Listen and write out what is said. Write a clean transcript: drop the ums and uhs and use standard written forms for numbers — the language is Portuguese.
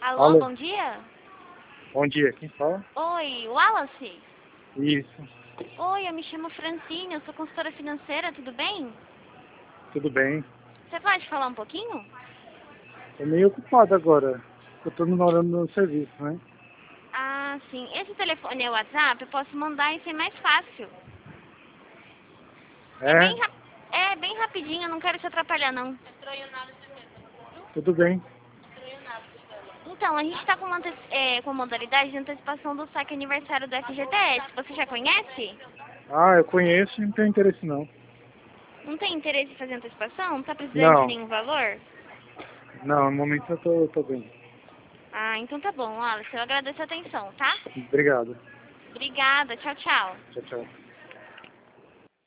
Alô, Alô, bom dia? bom dia, quem fala? Oi, Wallace? Isso, Oi, eu me chamo Francine, eu sou consultora financeira, tudo bem? tudo bem. Você pode falar um pouquinho? Tô meio ocupado agora, eu tô namorando no serviço, né? Ah, sim. Esse telefone é o WhatsApp, eu posso mandar e ser mais fácil. É É, é bem rapidinho, eu não quero te atrapalhar, não. tudo bem. Então, a gente está com a modalidade de antecipação do saque aniversário do FGTS. Você já conhece? Ah, eu conheço e não tenho interesse não. Não tem interesse em fazer antecipação? Não tá precisando de Não, nenhum valor? não, no momento eu tô bem. Ah, então tá bom, Wallace. Eu agradeço a atenção, tá? Obrigado. Obrigada. Tchau, tchau. Tchau, tchau.